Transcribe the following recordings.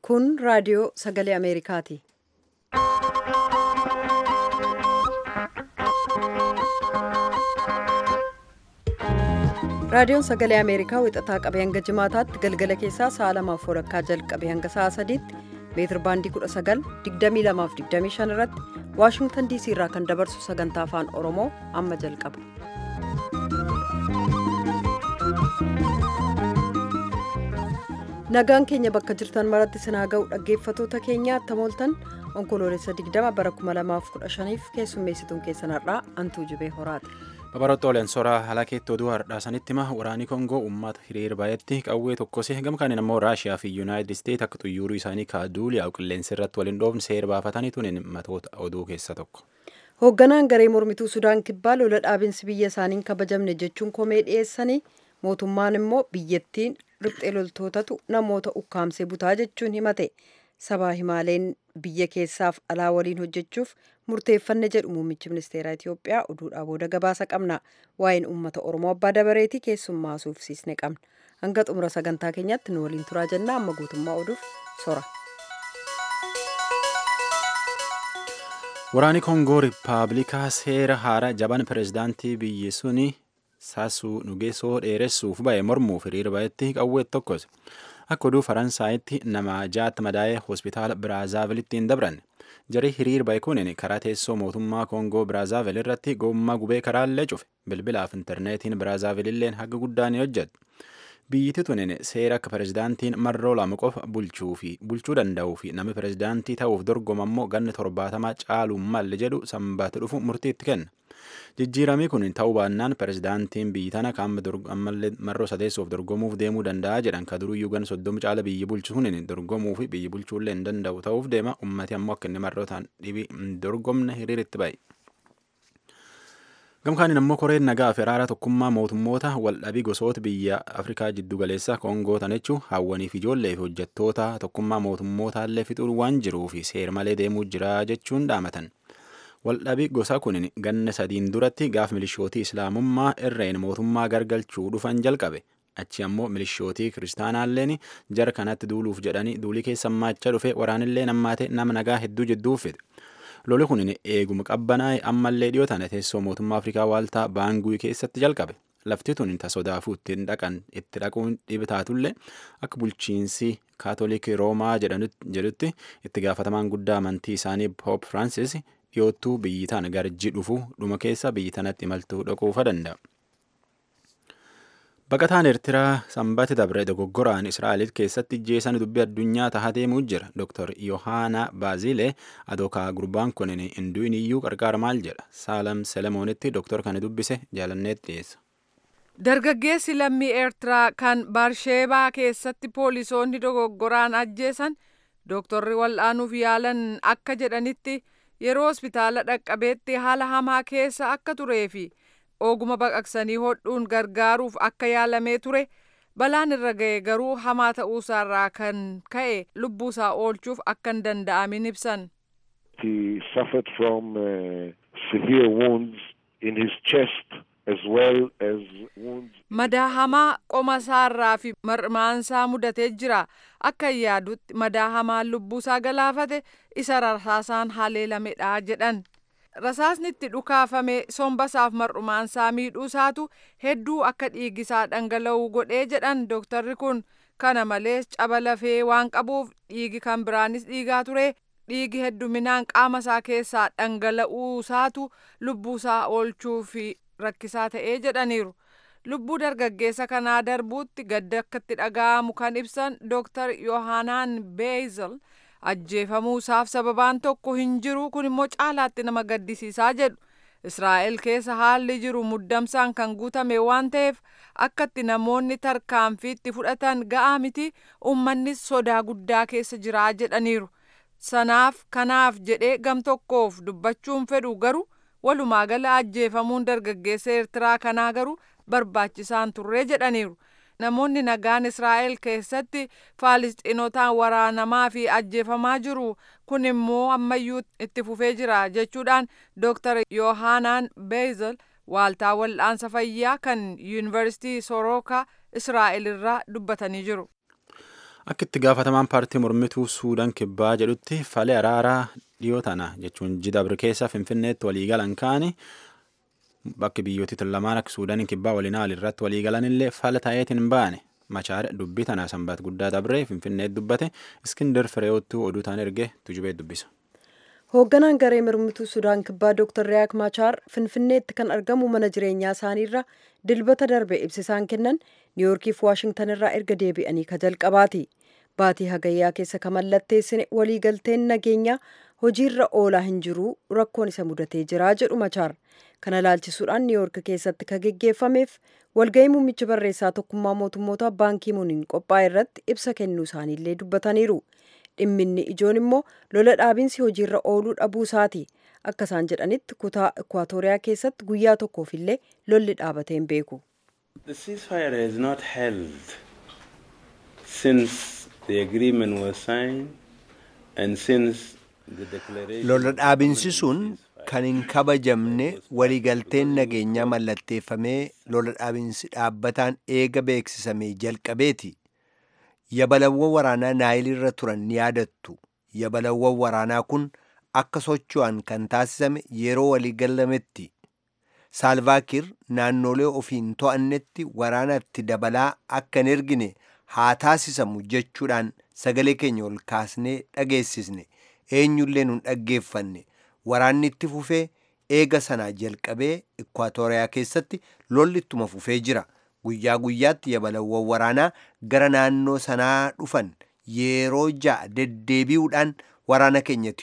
Kun raadiyoo sagalee Ameerikaati. Raadiyoon sagalee Ameerikaa wixataa qabee hanga jimaataatti galgala keessaa sa'a 2:00 jalqabee hanga sa'a 3:00 meetir baandii 19:22-25 irratti Waashingtan DC irraa kan dabarsu sagantaa afaan Oromoo amma jalqaba. Nagaan keenya bakka jirtan maratti sinaa ga'u dhaggeeffatoota keenya tamooltan onkoloolessa 20 bara 2015 keessummeessituun keessan har'aa Antuu Jibee Horaati. Babaroota Oleensoraa halakeetti oduu hardhaasanitti waraanni Koongoo uummata hiriira baay'eetti qawwee tokkosee gamkaaniin ammoo Raashiyaa fi Yuunaayitid Isteet akka xuyyooruu isaanii kaaduul yaa'u qilleensa irratti waliin dhoofne seera baafatanii tunin matoota oduu keessa tokko. Hoogganaan garee mormituu Sudaan kibbaa lola dhaabinsi biyya isaaniin kabajamne jechuun komee dhiyeessanii mootummaan immoo biyyattiin riphxee loltootatu namoota ukkaamsee butaa jechuun himate. Sabaa himaaleen biyya keessaaf alaa waliin hojjechuuf murteeffanne jedhu muummichi ministeeraa Itiyoophiyaa oduudhaa booda gabaasa qabna. Waa'een uummata Oromoo abbaa dabareetii keessummaa suufsiisne qabna. Hanga xumura sagantaa keenyaatti nu waliin turaa jenna. Amma guutummaa oduuf sora. Waraanni Koongoo Rippaabilikaa seera haaraa jaban pireezidaantii biyyi suni Saasuu Nugeesoo dheeressuuf ba'e mormuuf hiriira baay'eetti qawwee tokkos. Akka oduu Faransaayitti nama 6 madaa'ee hospitaala Biraazaavilitti hin dabran. Jarri hiriir ba'e kunin karaa teessoo mootummaa Koongoo Biraazaavil irratti gommaa gubee karaallee cufe. Bilbilaaf intarneetiin Biraazaavil haga guddaan ni hojjeta. Biyyiti tunin seera akka pireezidaantiin marroo lama qofa bulchuu danda'uu fi namni pireezidaantii ta'uuf dorgoma immoo ganna 70 caaluun malle jedhu sanbaata dhufu murtiitti kenna. Jijjiiramii kun ta'uu baannaan pireezidaantiin biyyi tana ammallee marroo sadeessuuf dorgomuuf deemuu danda'a jedhan ka duruyyuu gan 30 caala biyyi bulchu kunin dorgomuu fi biyyi bulchuullee hin danda'u ta'uuf deema ummati ammoo akka inni marrootaan dhibii hin dorgomne hiriiritti ba'e. Gamkaaniin ammoo koreen nagaa fi araara tokkummaa mootummoota waldhabii gosoota biyya Afrikaa jiddu galeessa Koongoo tanechuu hawwaniif ijoollee fi hojjettoota tokkummaa mootummootallee fixuun waan jiruu fi seer malee deemuu jira jechuun dhaamatan. Waldhabii gosa kunin ganna 3 duratti gaaf milishootii islaamummaa irreen mootummaa gargalchuu dhufan jalqabe. Achi ammoo milishootii kiristaanaalleen jara kanatti duuluuf jedhanii duulii keessa maachaa dhufe waraanillee nammaate nama nagaa hedduu jidduuf fide. Loli kunin eeguma qabbanaa'e ammallee dhiyootan teessoo mootummaa Afrikaa waaltaa Baangui keessatti jalqabe. Lafti tun sodaafuu itti dhaquun dhibitaatullee akka bulchiinsi kaatolikii Roomaa jedhutti itti gaafatamaan guddaa amantii isaanii Poop Firaansis dhiyoottuu biyyi tana garji dhufu dhuma keessa biyyi tanatti imaltuu dhaquufa danda'a. Baqataan Eertiraa sanbata dabre dogoggoraan Israa'el keessatti jeesanii dubbii addunyaa tahaa deemuu jira. Dr. Yohaana Baazilee adookaa gurbaan kunin hinduun iyyuu qarqaara maal jedha. Saalam Selemoonitti Dr. kana dubbise jaalanneetti dhiyeessa. Dargaggeessi lammii Eertiraa kan Baarsheebaa keessatti poolisoonni dogoggoraan ajjeesan Dr. wal'aanuuf yaalan akka jedhanitti yeroo hospitaala dhaqqabeetti haala hamaa keessa akka turee fi oguma baqaqsanii hodhuun gargaaruuf akka yaalamee ture balaan irra ga'e garuu hamaa ta'uusaarraa kan ka'e lubbuusaa oolchuuf akka hin danda'amin ibsan. He suffered from severe wounds in his chest as well as wounds. Madaa hamaa qoma isaarraa fi marmaansaa mudatee jira. Akka yaadutti madaa hamaan lubbuusaa galaafate isa rasaasaan haleelamedha jedhan. Rasaasni itti dhukaafame sombasaaf mar'umaansaa miidhuusaatu hedduu akka dhiigisaa dhangala'uu godhee jedhan dooktarri kun. Kana malees caba lafee waan qabuuf dhiigi kan biraanis dhiigaa ture. Dhiigi hedduminaan qaama isaa keessaa dhangala'uusaatu lubbuusaa oolchuuf rakkisaa ta'ee jedhaniiru. Lubbuu dargaggeessa kanaa darbuutti gadda akka itti dhaga'amu kan ibsan Dr. Yohaanaan Beezel ajjeefamuusaaf sababaan tokko hin jiru kun immoo caalaatti nama gaddisiisaa jedhu. Israa'el keessa haalli jiru muddamsaan kan guutame waan ta'eef akkatti namoonni tarkaanfiitti fudhatan ga'aa miti uummannis sodaa guddaa keessa jira jedhaniiru. Kanaaf jedhee gam tokkoof dubbachuun fedhu garuu walumaa gala ajjeefamuun dargaggeessa Eertiraa kanaa garuu barbaachisaan turre jedhaniiru. Namoonni nagaan Israa'el keessatti Faalisxiinotaan waraanamaa fi ajjeefamaa jiru kun immoo ammayyuu itti fufee jira jechuudhaan Dr. Yohaanaan Beezel waaltaa wal'aansa fayyaa kan Yuunivarsiitii Sorookaa Israa'el irraa dubbatanii jiru. Akka itti gaafatamaan paartii mormituu Suudaan kibbaa jedhutti falee araaraa dhiyoo tana jechuun Jidabri keessa Finfinneetti waliigalan kaani bakki biyyooti lamaan akka Suudaan kibbaa waliin irratti waliigalan illee fala ta'eetiin hin baane. Machaar dubbii tanaa sanbaat guddaa dabree Finfinneetti dubbate Iskindar Fireewoottuu oduu taan erge tujubee dubbisa. Hoogganaan garee mormituu Sudaan kibbaa Dr. Riyaak Machaar Finfinneetti kan argamu mana jireenyaa isaaniirra dilbata darbe ibsisaan kennan Niiwuorkii fi Waashingtan irraa erga deebi'anii ka jalqabaati. Baatii hagayyaa keessa ka mallatteessine waliigalteen nageenyaa hojiirra oolaa hin jiru rakkoon isa mudatee jira jedhu Machaar. Kana ilaalchisuudhaan Niiwuork keessatti ka geggeeffameef walgahii muummichi barreessaa tokkummaa mootummoota baankii muuniin qophaa'e irratti ibsa kennuu isaaniillee dubbataniiru. Dhimminni ijoon immoo lola dhaabinsi hojiirra ooluu dhabuu isaati. Akka isaan jedhanitti kutaa Ikwaatooriyaa keessatti guyyaa tokkoofillee lolli dhaabatee hin beeku. The ceasefire has not held since the agreement was signed and since the declaration. Lola dhaabinsi sun kan hin kabajamne waliigalteen nageenyaa mallatteeffamee lola dhaabinsi dhaabbataan eega beeksisamee jalqabeeti. Yabalawwan waraanaa naayilirra turan ni yaadattu. Yabalawwan waraanaa kun akka socho'an kan taasisame yeroo waliigalametti. Saalvaakiir naannolee ofiin to'annetti waraanatti dabalaa akka hin ergine haa taasisamu jechuudhaan sagalee keenya ol kaasnee dhageessisne. Eenyullee nun dhaggeeffanne. Waraanni itti fufee eega sanaa jalqabee Ikwaatooriyaa keessatti lolli ittuma fufee jira. Guyyaa guyyaatti yabalawwan waraanaa gara naannoo sanaa dhufan yeroo ja'a deddeebi'uudhaan waraana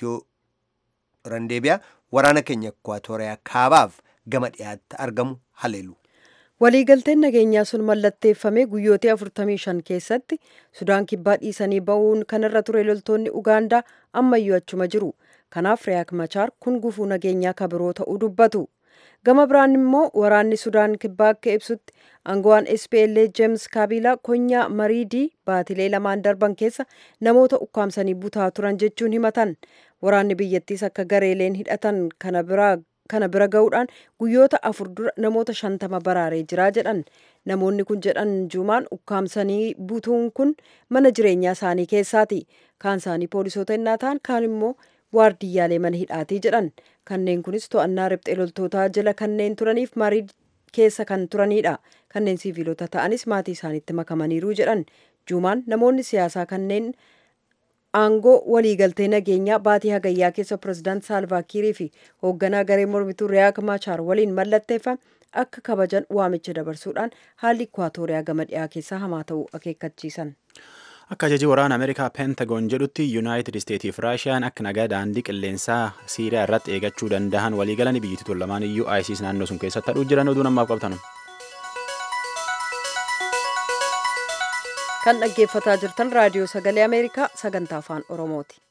keenya Ikwaatooriyaa kaabaaf gama dhiyaatti argamu haleelu. Waliigalteen nageenyaa sun mallatteeffamee guyyoota 45 keessatti Sudaan kibbaa dhiisanii ba'uun kanarra ture loltoonni Ugaandaa ammayyuu achuma jiru. Kanaaf Riyaak Machaar kun gufuu nageenyaa kabiroo ta'uu dubbatu. Gama biraan immoo waraanni Sudaan kibbaa akka ibsutti aangawaan SPLA James Kabilaa konyaa Mariidii baatilee lamaan darban keessa namoota ukkaamsanii butaa turan jechuun himatan. Waraanni biyyattiis akka gareeleen hidhatan kana bira ga'uudhaan guyyoota 4 dura namoota 50 baraaree jira jedhan. Namoonni kun jedhan juumaan ukkaamsanii butuun kun mana jireenyaa isaanii keessaati. Kaan isaanii poolisoota innaa ta'an kaan immoo waardiyyaalee mana hidhaatii jedhan. Kanneen kunis to'annaa riphxee loltootaa jala kanneen turaniif marii keessa kan turanidha. Kanneen siviilota ta'anis maatii isaaniitti makamaniiru jedhan. Juumaan namoonni siyaasaa kanneen aangoo waliigaltee nageenyaa baatii hagayyaa keessa pirezidaant Saalvaakiirii fi hoogganaa garee mormituu Riyaak Machaar waliin mallatteeffame akka kabajan waamicha dabarsuudhaan haalli Ikwaatooriyaa gama dhiyaa keessaa hamaa ta'uu akeekkachiisan. Akka ajajii waraana Ameerikaa Pentagon jedhutti Yuunaayitid Isteetii fi Raashiyaan akka nagaa daandii qilleensaa Siiriyaa irratti eegachuu danda'an waliigalanii biyyattii lamaan iyyuu ISIS naannoo sun keessatti hadhuu jiran oduu namaaf qabtan. Kan dhaggeeffataa jirtan raadiyoo sagalee Ameerikaa sagantaa afaan Oromooti.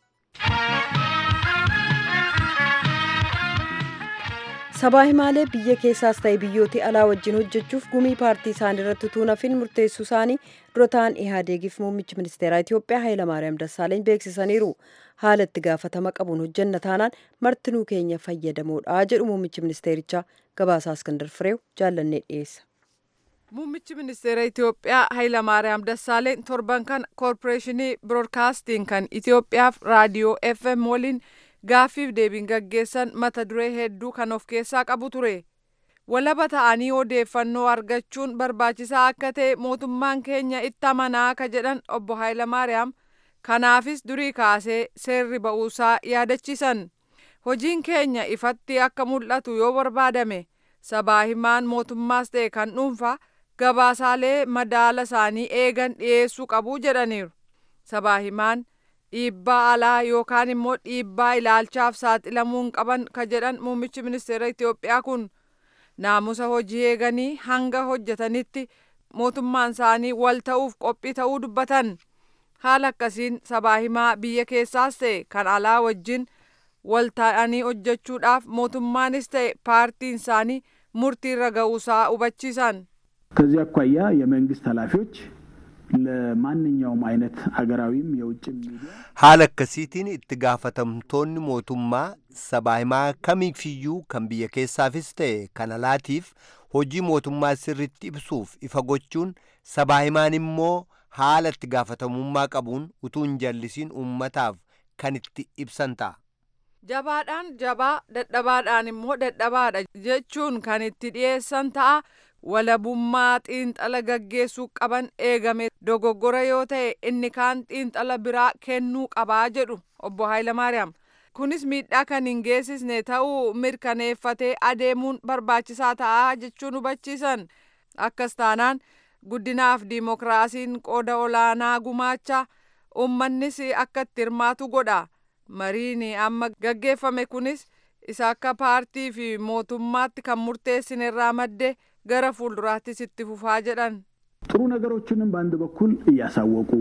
Sabaa himaalee biyya keessaas ta'e biyyooti alaa wajjin hojjechuuf gumii paartii isaanii irratti tuunafin murteessuu isaanii dura ta'an Ihaadeegiif muummichi ministeeraa Itoophiyaa Hayilamaariyaam Dassaaleny beeksisaniiru. Haala itti gaafatama qabuun hojjenna taanaan martinuu keenya fayyadamoodha jedhu muummichi ministeerichaa. Gabaasaa Iskandar Fireew jaallannee dhiyeessa. Muummichi ministeera Itoophiyaa Hayilamaariyaam Dassaaleny torban kana koorporeeshinii biroodkaastiin kan Itoophiyaaf raadiyoo FM waliin gaaffiif deebiin gaggeessan mata duree hedduu kan of keessaa qabu ture. Walaba ta'anii odeeffannoo argachuun barbaachisaa akka ta'e mootummaan keenya itti amanaa ka jedhan obbo Hayilamaariyaam kanaafis durii kaasee seerri ba'uusaa yaadachiisan. Hojiin keenya ifatti akka mul'atu yoo barbaadame sabaa himaan mootummaas ta'e kan dhuunfaa gabaasaalee madaala isaanii eegan dhiyeessuu qabu jedhaniiru. Sabaa himaan dhiibbaa alaa yookaan immoo dhiibbaa ilaalchaaf saaxilamuu hin qaban ka jedhan muummichi ministeera Itoophiyaa kun naamusa hojii eeganii hanga hojjetanitti mootummaan isaanii wal ta'uuf qophii ta'uu dubbatan. Haala akkasiin sabaa himaa biyya keessaas ta'e kan alaa wajjin wal ta'anii hojjechuudhaaf mootummaanis ta'e paartiin isaanii murtiirra ga'uusaa hubachiisan. ከዚህ አኳያ የመንግስት ኃላፊዎች ለማንኛውም አይነት አገራዊም የውጭ ሚዲያ haala akkasiitiin itti gaafatamtoonni mootummaa sabaa himaa kamiifiyyuu kan biyya keessaafis ta'e kan alaatiif hojii mootummaa sirriitti ibsuuf ifa gochuun sabaa himaan immoo haala itti gaafatamummaa qabuun utuu hin jallisiin uummataaf kan itti ibsan ta'a. Jabaadhaan jabaa, dadhabaadhaan immoo dadhabaadha jechuun kan itti dhiyeessan ta'a. Walabummaa xiinxala gaggeessuu qaban eegame dogoggora yoo ta'e inni kaan xiinxala biraa kennuu qabaa jedhu obbo Hayilamaariyaam. Kunis miidhaa kan hin geessisne ta'uu mirkaneeffatee adeemuun barbaachisaa ta'a jechuun hubachiisan. Akkas taanaan guddinaaf diimokiraasiin qooda olaanaa gumaacha, uummannis akka itti hirmaatu godha. Mariin amma gaggeeffame kunis isa akka paartii fi mootummaatti kan murteessine irraa madde gara fuulduraattis itti fufaa jedhan. ጥሩ ነገሮችንም በአንድ በኩል እያሳወቁ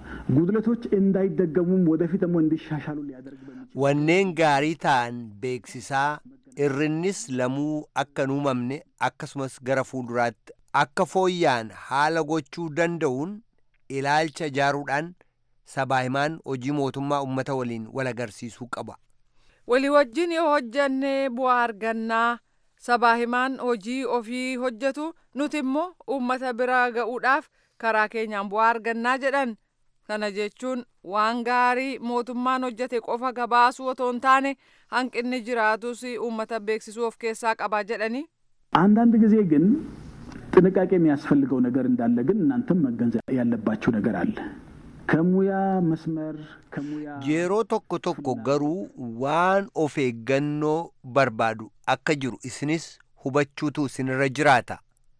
ጉድለቶች እንዳይደገሙም ወደፊት ደግሞ እንዲሻሻሉ ሊያደርግ በሚችል wanneen gaarii ta'an beeksisaa irrinnis lamuu akka hin uumamne akkasumas gara fuulduraatti akka fooyya'an haala gochuu danda'uun ilaalcha ijaaruudhaan sabaa himaan hojii mootummaa uummata waliin wal agarsiisuu qaba. Walii wajjin yoo hojjanne bu'aa argannaa. Sabaa himaan hojii ofii hojjetu nuti immoo uummata biraa ga'uudhaaf karaa keenyaan bu'aa argannaa jedhan. Kana jechuun waan gaarii mootummaan hojjete qofa gabaasuu otoo hin taane hanqinni jiraatus uummata beeksisuu of keessaa qaba jedhani. አንዳንድ ጊዜ ግን ጥንቃቄ የሚያስፈልገው ነገር እንዳለ ግን እናንተም መገንዘብ ያለባችሁ ነገር አለ። ከሙያ መስመር ከሙያ yeroo tokko garuu waan of eeggannoo barbaadu akka jiru isinis hubachuutu isinirra jiraata.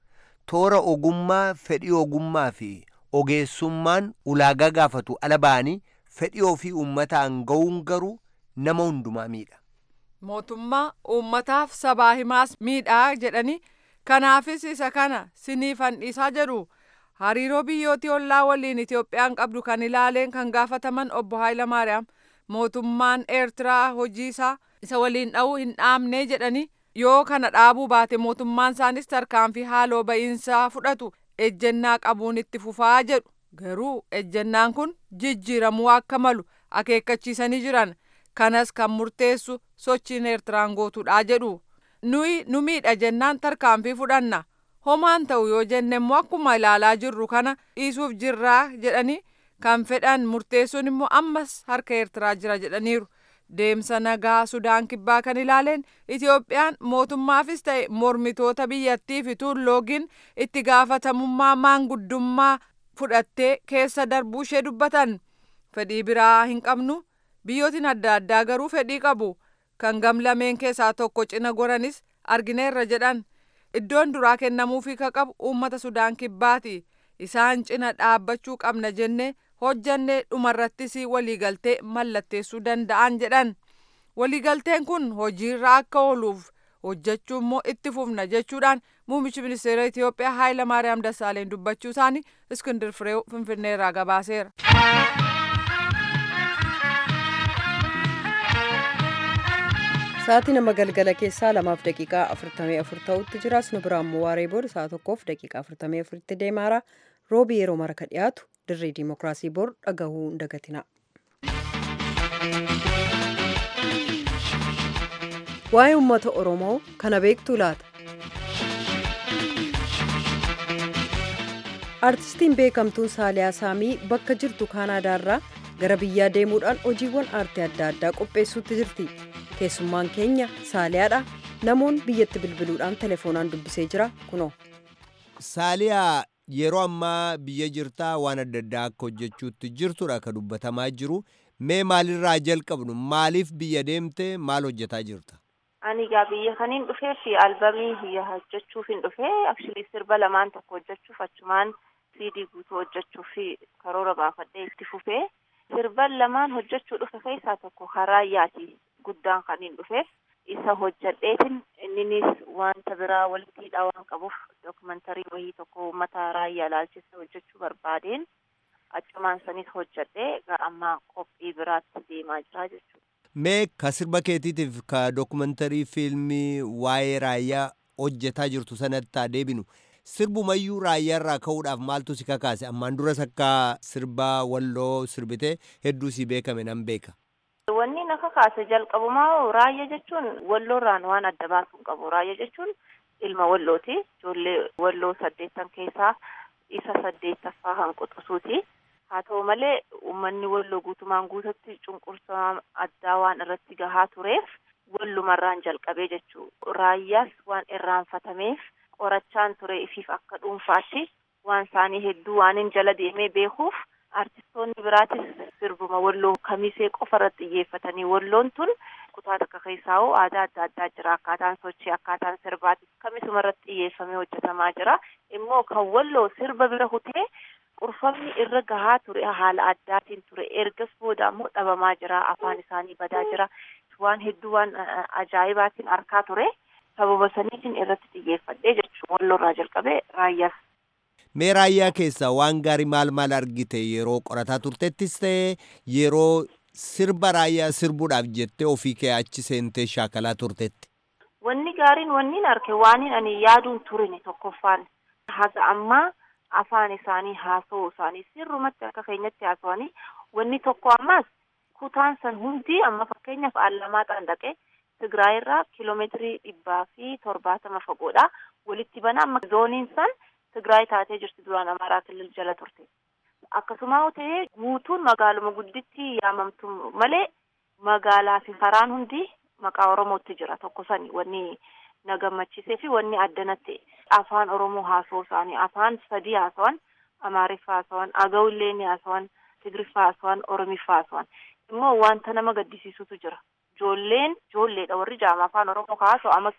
Toora ogummaa, fedhii ogummaa fi ogeessummaan ulaagaa gaafatu ala ba'anii fedhii ofii uummataan ga'uun garuu nama hundumaa miidha. Mootummaa uummataaf sabaa himaas miidhaa jedhani. Kanaafis isa kana siniif handhiisaa jedhu. Hariiroo biyyootii ollaa waliin Itoophiyaan qabdu kan ilaaleen kan gaafataman obbo Hayilamaariyaam mootummaan Eertiraa hojii isaa isa waliin dha'uu hin dhaabne jedhani. Yoo kana dhaabuu baate mootummaan isaanis tarkaanfii haaloo ba'iinsaa fudhatu ejjennaa qabuun itti fufaa jedhu. Garuu ejjennaan kun jijjiiramuu akka malu akeekkachiisanii jiran. Kanas kan murteessu sochiin Eertiraan gootuudha jedhu. Nuyi nu miidha jennaan tarkaanfii fudhanna. Homaan ta'u yoo jenne immoo akkuma ilaalaa jirru kana dhiisuuf jirraa jedhanii kan fedhan murteessuun immoo ammas harka Eertiraa jira jedhaniiru. Deemsa nagaa Sudaan Kibbaa kan ilaaleen Itoophiyaan mootummaafis ta'e mormitoota biyyattii fi tuulloogiin itti gaafatamummaa maanguddummaa fudhattee keessa darbuu ishee dubbatan. Fedhii biraa hin qabnu. Biyyootiin adda addaa garuu fedhii qabu. Kan gamlameen keessaa tokko cina goranis argineerra jedhan. Iddoon duraa kennamuufii ka qabu uummata Sudaan Kibbaati. Isaan cina dhaabbachuu qabna jenne hojjanne dhumarrattis waliigaltee mallatteessuu danda'an jedhan. Waliigalteen kun hojiirra akka ooluuf hojjechuu immoo itti fufna jechuudhaan muummichi ministeera Itoophiyaa Hayilamaariyaam Dassaaleen dubbachuu isaanii Iskindir Fireew Finfinneerraa gabaaseera. Sa'aatii nama galgala keessaa 2:44 ta'utti jira. Nu biraan immoo waaree booda sa'a 1:44 deemaara. Roobi yeroo mara ka dhiyaatu dirree diimokiraasii bor dhagahuu hin dagatina. Waa'ee uummata Oromoo kana beektuu laata? Artistiin beekamtuun Saaliyaa Saamii bakka jirtu Kaanaadaarraa gara biyyaa deemuudhaan hojiiwwan aartii adda addaa qopheessuutti jirti. Keessummaan keenya Saaliyaadha. Namoonni biyyatti bilbiluudhaan telefoonaan dubbisee jira kunoo. Saaliyaa yeroo ammaa biyya jirtaa waan adda addaa akka hojjechuutti jirtudha ka dubbatamaa jiru. Mee maalirraa jalqabnu? Maaliif biyya deemte? Maal hojjetaa jirta? Ani egaa biyya kaniin dhufee fi albamii hojjechuuf hin dhufee actually sirba lamaan tokko hojjechuuf achumaan CD guutuu hojjechuuf karoora baafadhee itti fufee sirban lamaan hojjechuu dhufe keessaa tokko Raayyaati guddaan kaniin dhufee isa hojjedheetin inninis wanta biraa walittiidha waan qabuuf dookumentarii wayii tokko uummata Raayyaa ilaalchise hojjechuu barbaadeen achumaan sanis hojjedhee gara ammaa qophii biraatti deemaa jira jechuudha. Mee ka sirba keetiitiif ka dookumentarii fiilmii waa'ee Raayyaa hojjetaa jirtu sanatti deebinu. Sirbumayyuu Raayyaarraa ka'uudhaaf maaltu si kakaase? Ammaan duras akka sirbaa Walloo sirbitee hedduu si beekame nan beeka. Wanni na kakaase jalqabumaa Raayyaa jechuun Walloorraan waan adda baasuu qabu. Raayyaa jechuun ilma Wallooti. Ijoollee Walloo 8 keessaa isa 8ffaa kan quxisuuti. Haa ta'u malee uummanni Walloo guutumaan guututti cunqursaa addaa waan irratti gahaa tureef wallumarraan jalqabee jechuu. Raayyaas waan irraanfatameef qorachaan ture ifiif akka dhuunfaatti waan isaanii hedduu waan jala deemee beekuuf artistoonni biraatis sirbuma Walloo kamisee qofa irratti xiyyeeffatanii Walloon tun kutaa takka keessaa aadaa adda addaa jira. Akkaataan sochii, akkaataan sirbaatis kamisuma irratti xiyyeeffamee hojjetamaa jira. Immoo kan Walloo sirba bira hutee qurfamni irra gahaa ture haala addaatiin ture. Ergas booda ammoo dhabamaa jira. Afaan isaanii badaa jira. Waan hedduu waan ajaa'ibaatiin arkaa ture. Sababa saniitiin irratti xiyyeeffadhee jechuudha. Walloorraa jalqabee raayyaas. Mee raayyaa keessaa waan gaarii maal argite yeroo qorataa turtettis ta'e yeroo sirba raayyaa sirbuudhaaf jettee ofii kee achi seentee shaakalaa turtetti? Wanni gaariin wanni arke waaniin ani yaaduun turine tokkoffaan haga ammaa afaan isaanii haasa'uu isaanii sirrumatti akka keenyatti haasa'anii wanni tokko ammaas kutaan san hundi amma fakkeenyaaf Allamaxaan dhaqee Tigraay irraa kiiloomeetirii 170 fagoodha. Walitti banaa amma zooniin san Tigraay taatee jirti duraan Amaaraa Kilil jala turte. Akkasuma ta'ee guutuun magaaluma gudditti yaamamtu malee magaalaa fi karaan hundi maqaa Oromootti jira. Tokko sani wanni na gammachiisee fi wanni addanatti afaan Oromoo haasa'uu isaanii afaan sadii haasawan Amaariffaa haasawan Agawillee ni haasawan Tigriffaa haasawan Oromiffaa haasawan. Immoo wanta nama gaddisiisutu jira. Ijoolleedha warri jaama afaan Oromoo haasa'u amma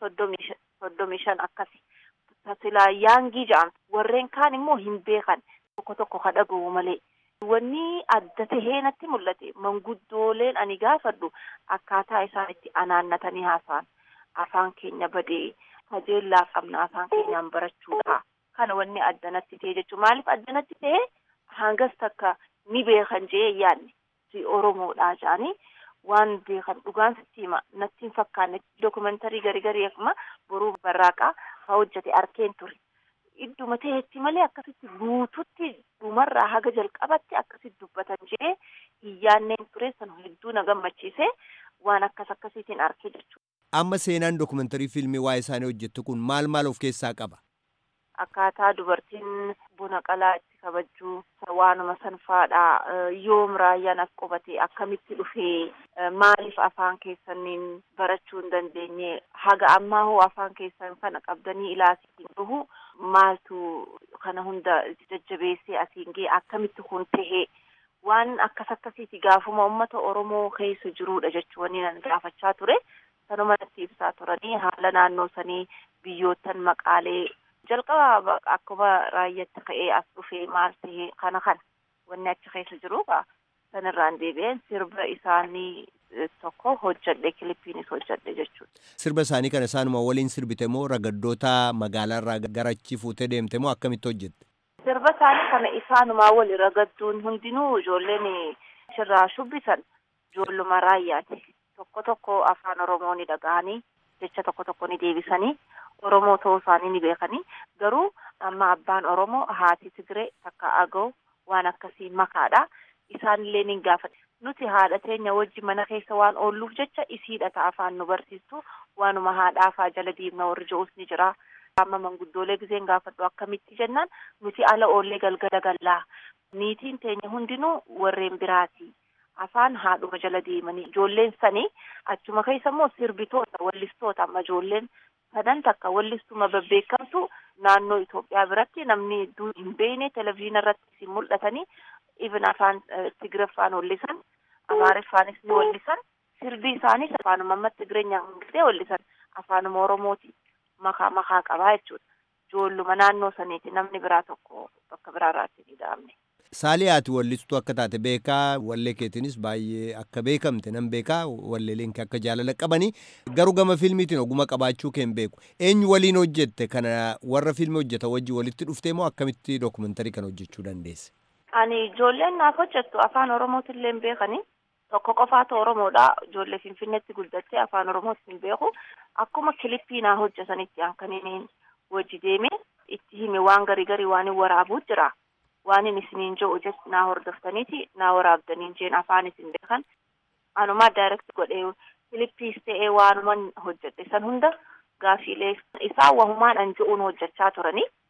35 akkasi. Tasilaa yaangii ja'an warreen kaan immoo hin beekan tokko kadhaga'u malee. Wanni adda tahee natti mul'ate manguddooleen ani gaafadhu akkaataa isaan itti anaannatanii haasa'an afaan keenya badee kajeellaa qabna afaan keenyaan barachuudha. Kana wanni adda natti ta'e jechuudha. Maaliif adda natti ta'e hangas takka ni beekan jee yaadne si Oromoodhaa jedhanii waan beekan dhugaan sitti hima natti hin fakkaanne dookumentarii garii akkuma boruu barraaqaa hojjete arkeen ture. Idduma ta'etti malee akkasitti guututti dhumarraa haga jalqabatti akkasitti dubbatan jee hin yaanneen ture san hedduu na gammachiise waan akkasiitiin arkee jechuudha. Amma seenaan dookumentarii fiilmii waa'ee isaanii hojjettu kun maal of keessaa qaba? Akkaataa dubartiin buna qalaa itti kabajjuu waanuma sanfaadha. Yoom raayyaan as qubate akkamitti dhufee maaliif afaan keessaniin barachuu hin dandeenye haga ammaa hoo afaan keessan kana qabdanii ilaasiitiin dhufu maaltu kana hunda jajjabeessee asiin gee akkamitti kun tahee waan akkasiiti gaafuma uummata Oromoo keessa jiruudha jechuun nan gaafachaa ture. Sanuma natti ibsaa turanii haala naannoo sanii biyyoottan maqaalee jalqaba akkuma raayyaatti ka'ee as dhufee maal tahee kana wanni achi keessa jiruufa sanirraan deebi'een sirba isaanii tokko hojjedhe kilippiinis hojjedhe jechuudha. Sirba isaanii kana isaanuma waliin sirbite moo ragaddoota magaalaarraa gara achi fuutee deemte moo akkamitti hojjette? Sirba isaanii kana isaanumaa wali ragadduun hundinuu ijoolleen sirraa shubbisan ijoolluma raayyaati. Tokko afaan Oromoo ni dhaga'anii jecha tokko ni deebisanii Oromoo ta'uu isaanii ni beekanii garuu amma abbaan Oromoo haati Tigree takka Agaw waan akkasii makaadha. Isaanillee ni gaafate. Nuti haadha teenya wajji mana keessa waan oolluuf jecha isiidha ta'a afaan nu barsiistu waanuma haadhaafaa jala deemna warri jiruus ni jira. Amma manguddoolee giseen gaafadhu akkamitti jennaan nuti ala oollee galgala gallaa. Niitiin teenya hundinuu warreen biraati. Afaan haadhuma jala deemanii ijoolleen sanii achuma keessa immoo sirbitoota wallistoota amma ijoolleen sadan takka wallistuma babbeekamtu naannoo Itoophiyaa biratti namni hedduu hin beekne televezyiina irratti isin mul'atanii even afaan Tigreeffaan wallisan Amaariffaanis ni wallisan sirbi isaaniis afaanuma amma Tigreenya hundee wallisan afaanuma Oromooti makaa qabaa jechuudha. Ijoolluma naannoo saniiti namni biraa tokko bakka biraarraatti ni dhaabne. Saaliyaati wallistuu akka taate beekaa wallee keetiinis baay'ee akka beekamte nan beekaa walleeleen kee akka jaalala qabanii garuu gama fiilmiitiin oguma qabaachuu keen beeku eenyu waliin hojjette kana warra fiilmii hojjetan wajji walitti dhuftee moo akkamitti dookumentarii kana hojjechuu dandeesse? Ani ijoolleen naaf hojjettu afaan Oromootillee hin beekanii tokko qofaatu Oromoodha ijoollee Finfinneetti guddattee afaan Oromootti hin beeku akkuma kilippii naa hojjetanitti hankaniin wajji deemee itti hime waan garii waan waraabuu jira. Waan isiniin jiru jechuun naa hordoftaniiti naa waraabdaniin jeen afaan isin beekan anumaa direct godhee kilippiis ta'ee waanuman hojjedhe san hunda gaafiilee isaa wahumaan an ji'uun hojjechaa turanii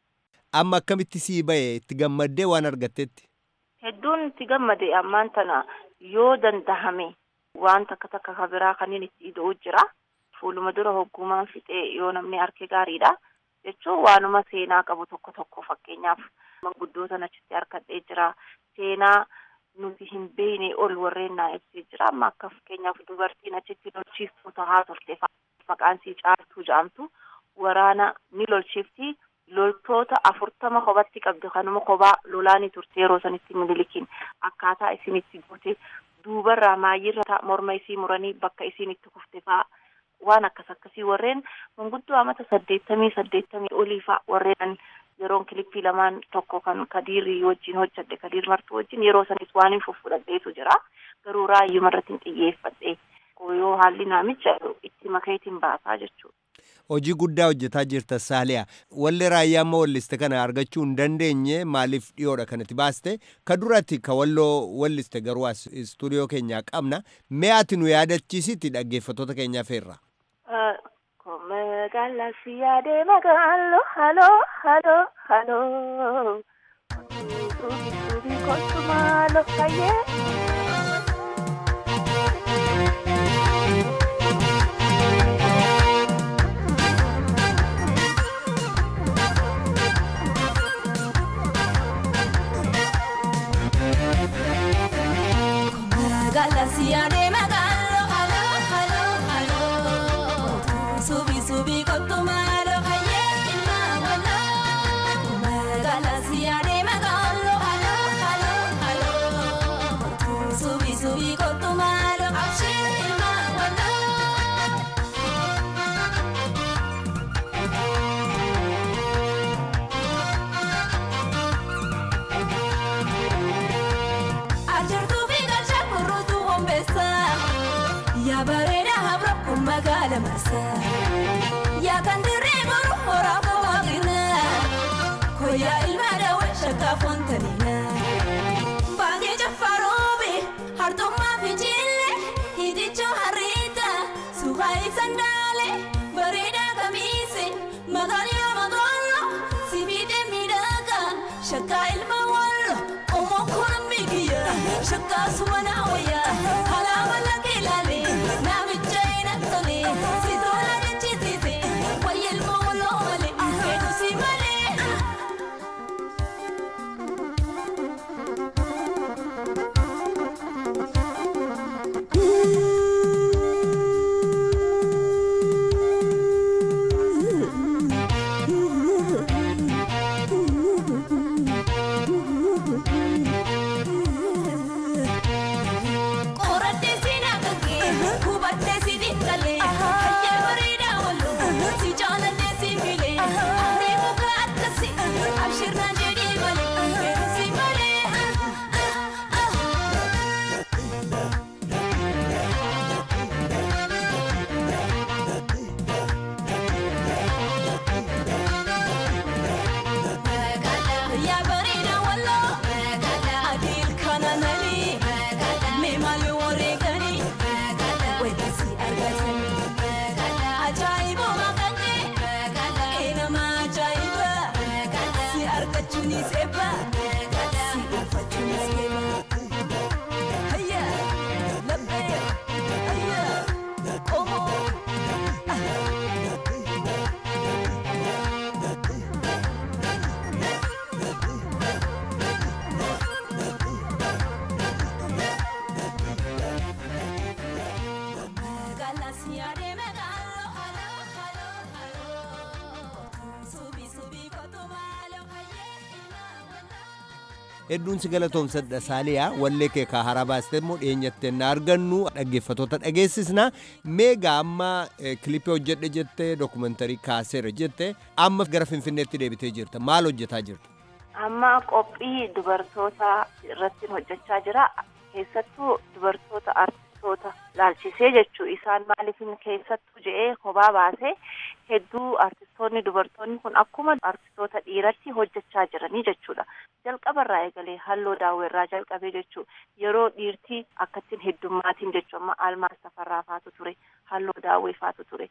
Amma akkamitti sii ba'e itti gammaddee waan argattetti? Hedduun itti gammade ammaan tana yoo dandahame waan takka kabiraa kanneen itti ida'uu jira. Fuuluma dura hoggumaan fixee yoo namni harke gaariidha jechuun waanuma seenaa qabu tokko fakkeenyaaf manguddootan achitti harkadhee jira. Seenaa nuti hin beekne ol warreen naa ibsee jira. Amma akka fakkeenyaaf dubartiin achitti lolchiiftuu tahaa turte maqaan sii Caaltuu jedhamtu waraana ni lolchiifti. Loltoota 40 kophatti qabdi kanuma kophaa lolaanii turte yeroo sanitti Minilikiin akkaataa isin itti goote duubarraa maayyirra morma isii muranii bakka isin itti kufte fa'aa waan akkasii warreen manguddoo amata 80 olii fa'aa warreen yeroon kilippii lamaan tokko kan Kadiirii wajjin hojjedhe Kadiir Martuu wajjin yeroo sanis waan hin fudhadheetu jira. Garuu raayyuma irratti hin xiyyeeffadhe yoo haalli naamicha itti makeetiin baasaa jechuudha. Hojii guddaa hojjetaa jirta Saaliyaa. Wallee raayyaa amma walliste kana argachuu hin dandeenye maaliif dhiyoodha kanatti baaste? Ka duratti ka walloo walliste garuu as istuudiyoo keenyaa qabna. Mee ati nu yaadachiisitti dhaggeeffattoota keenyaa feerra? Magaalaa si yaadee magaaloo haloo. Suubii kootu maaloo fayyee. Galaxia de magalo, halo, subi koto malo, haye magalo. Galaxia de magalo, halo, subi koto malo, abshir magalo. Ya bareda habro kun magala masa ya kan dire guru hora ko wagina ko ya ilma da washa ka fontanina bange jafarobe harto ma bijille hidicho harita suhai sandale bareda kamise magalio magolo sibide midaga shaka ilma wallo omo kun migiya shaka suwana waya halama lakilale Hedduun si galatoomsadha Saaliyaa wallee kee ka haaraa baastee immoo dhiyeenyattee na argannu dhaggeeffattoota dhageessisna. Meegaa amma kilipii hojjedhe jettee dookumentarii kaaseera jettee amma gara Finfinneetti deebitee jirta. Maal hojjetaa jirta? Amma qophii dubartoota irratti hojjechaa jira. Keessattuu dubartoota artistoota laalchisee jechuu isaan maaliifin keessattuu je'ee kophaa baasee hedduu artistoonni dubartoonni kun akkuma artistoota dhiiratti hojjechaa jiranii jechuudha. Jalqabarraa eegalee halloo daawwirraa jalqabee jechuu yeroo dhiirtii akkattiin heddummaatiin jechuu amma Almaas Tafarraa faatu ture, halloo daawwee faatu ture.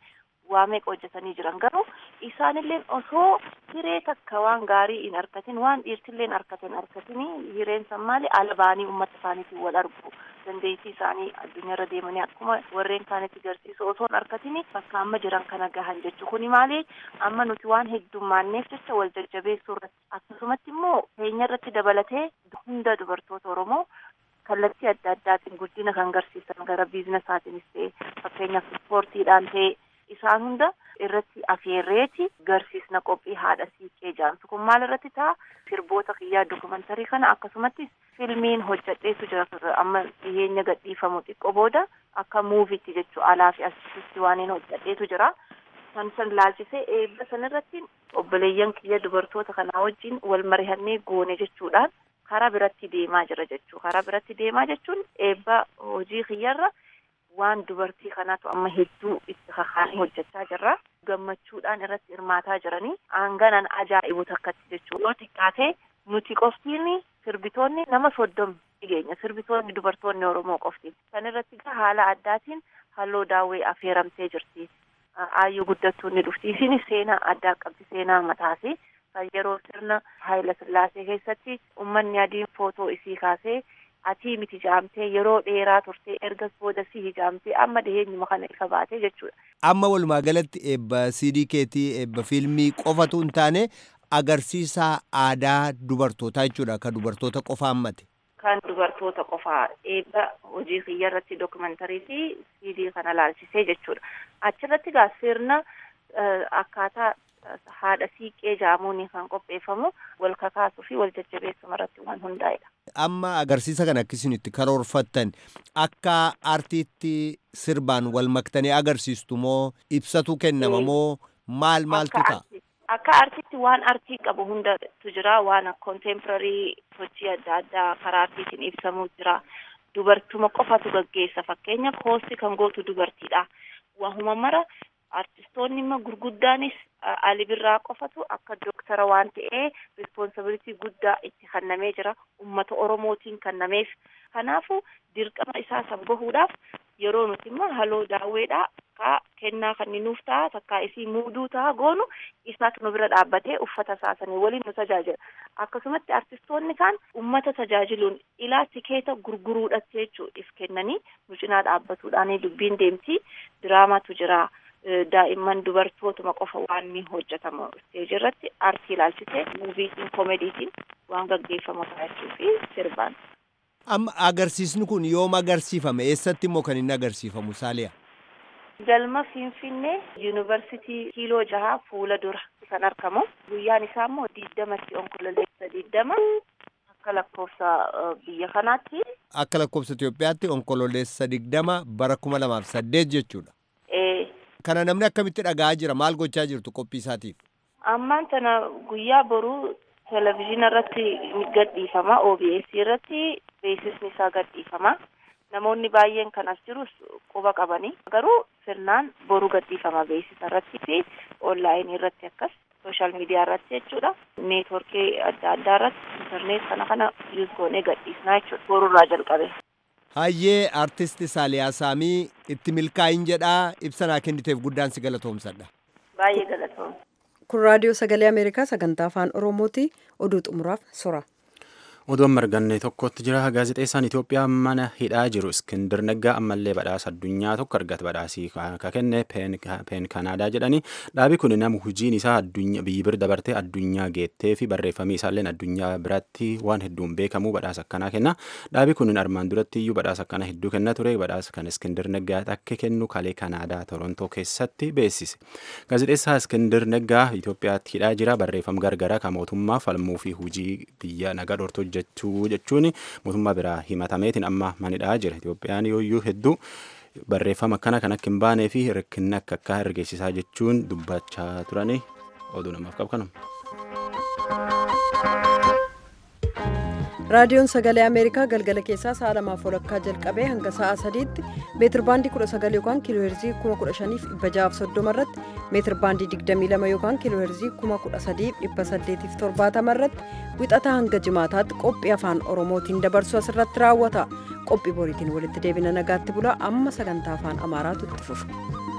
waa meeqa hojjetanii jiran. Garuu isaanillee osoo hiree takka waan gaarii hin argatin, waan dhiirtillee argatanii hireen san maali ala baanii uummata isaaniitiin wal argu dandeettii isaanii addunyaarra deemanii akkuma warreen kaanitti garsiisu osoo hin argatin bakka amma jiran kana gahan jechuudha. Kuni maali amma nuti waan heddummaanneef jecha wal jajjabeessuu irratti akkasumatti immoo keenya irratti dabalatee hunda dubartoota Oromoo kallattii adda addaatiin guddina kan garsiisan gara biizinasaatiinis ta'e fakkeenyaaf ispoortiidhaan ta'e isaan hunda irratti afeerreeti garsiisna qophii haadha siiqqee jaamsu. Kun maal irratti ta'a? Sirboota kiyyaa dokumantarii kana akkasumatti filmiin hojjadheetu jira amma dhiyeenya gadhiifamu xiqqoo booda akka muuviitti jechuu alaa fi asitti waan hin hojjadheetu jira. San laalchisee eebba sanirratti obboleeyyan kiyya dubartoota kanaa wajjin wal marihannee goone jechuudhaan karaa biratti deemaa jira jechuu. Karaa biratti deemaa jechuun eebba hojii kiyyarra waan dubartii kanaatu amma hedduu itti kakaanii hojjechaa jirra. Gammachuudhaan irratti hirmaataa jiranii aanganan ajaa'ibu takkatti jechuudha. Yoo xiqqaatee nuti qoftiin sirbitoonni nama 30 dhigeenya. Sirbitoonni dubartoonni Oromoo qoftiin. Kan irratti haala addaatiin halloo daawwee affeeramtee jirti. Aayyuu guddattuu ni dhufti. Isiin seenaa addaa qabdi, seenaa mataasi. Kan yeroo sirna Haayila Sillaasee keessatti uummanni adiin footoo isii kaasee atii miti jaamtee yeroo dheeraa turtee ergas booda si hijaamtee amma dhiheenyuma kana ifa baatee jechuudha. Amma walumaa galatti eebba CD keetii eebba fiilmii qofatu hin taane agarsiisa aadaa dubartootaa jechuudha. Kan dubartoota qofa hammate. Kan dubartoota qofaa eebba hojii kiyya irratti dokumantarii fi CD kana laalchisee jechuudha. Achirratti gaa sirna akkaataa haadha siiqqee jaamuun kan qopheeffamu wal kakaasuu fi wal jajjabeessuma irratti waan hundaa'edha. Amma agarsiisa kana akkasinitti karoorfattan akka aartiitti sirbaan wal maktanii agarsiistu moo ibsatu kennama moo maaltu ta'a? Akka aartiitti waan aartii qabu hundatu jira. Waan kontemporarii hojii adda addaa karaa aartiitiin ibsamuu jira. Dubartuma qofatu gaggeessa. Fakkeenyaaf hoosti kan gootu dubartiidha. Waanuma mara artistoonni immoo gurguddaanis Ali Birraa qofatu akka dooktara waan ta'ee responsibility guddaa itti kennamee jira. Uummata Oromootiin kennameef. Kanaafuu dirqama isaa san bahuudhaaf yeroo nuti immoo halloo daawweedhaa kennaa kan nuuf ta'a takkaa isii muuduu ta'a goonu isaatu nu bira dhaabbatee uffata saasanii waliin nu tajaajila. Akkasumatti artistoonni kaan uummata tajaajiluun ilaa tikeeta gurguruudhaatti jechuudha if kennanii nu cinaa dhaabbatuudhaan dubbiin deemti. Diraamaatu jira. Daa'imman dubartootuma qofa waan ni hojjetamu isteejii irratti aartii ilaalchisee muuviitiin koomediitiin waan gaggeeffamu taa'achuu fi sirbaan. Amma agarsiisni kun yoom agarsiifame? Eessatti immoo kan inni agarsiifamu Saaliyaa? Galma Finfinnee Yuunivarsiitii Kiiloo 6 fuula dura kan argamu. Guyyaan isaa immoo 20tti onkololeessa 20 akka lakkoofsa biyya kanaatti. Akka lakkoofsa Itoophiyaatti onkololeessa 20 bara 2008 jechuudha. Kana namni akkamitti dhaga'aa jira? Maal gochaa jirtu qophii isaatiif? Ammaan tana guyyaa boruu televezyiina irratti gadhiifama. OBS irratti beeksisni isaa gadhiifama. Namoonni baay'een kan as jirus quba qabanii. Garuu sirnaan boruu gadhiifama beeksisa irratti fi onlaayinii irratti akkas sooshaal miidiyaa irratti jechuudha. Neetworkii adda addaa irratti intarneet kana yuuz goonee gadhiisnaa jechuudha. Boruurraa jalqabe. Hayyee artisti Saaliyaa Saamii itti milkaa'in jedhaa ibsa naa kenniteef guddaan si galatoomsadha. Baay'ee galatoom. Kun raadiyoo sagalee Ameerikaa sagantaa afaan Oromooti. Oduu xumuraaf sora. Oduun marganne tokkotti jira. Gaazexeessaan Itoophiyaa mana hidhaa jiru Iskindir Neggaa ammallee badhaasa addunyaa tokko argate. Badhaasii ka kenne peen Kanaadaa jedhani. Dhaabi kun nama hojiin isaa biyyi bira dabartee addunyaa geettee fi barreeffamii isaalleen addunyaa biratti waan hedduun beekamu badhaasa akkanaa kenna. Dhaabi kun armaan duratti iyyuu badhaasa akkana hedduu kenna ture. Badhaasa kan Iskindir Neggaa akka kennu kalee Kanaadaa Torontoo keessatti beeksise. Gaazexeessaa Iskindir Neggaa Itoophiyaatti hidhaa jira. Barreeffama gargaraa kan mootummaa falmuu fi hojii biyya nagaa dhortoo jechuun mootummaa biraa himatameetiin amma manidhaa jira. Itoophiyaan yooyyuu hedduu barreeffama akkana kan akka hin baanee fi rakkinni akka hergeessisaa jechuun dubbachaa turani. Oduu namaaf qabnu. Raadiyoon sagalee Ameerikaa galgala keessaa sa'a 2:00 jalqabee hanga sa'a 3tti meetir baandii 19 yookaan kiiloo heerzii 15,630 irratti meetir baandii 22 yookaan kiiloo heerzii 13,870 irratti wixataa hanga jimaataatti qophii afaan Oromootiin dabarsu asirratti raawwata. Qophii boriitiin walitti deebina nagaatti bulaa amma sagantaa afaan Amaaraatu itti fufa.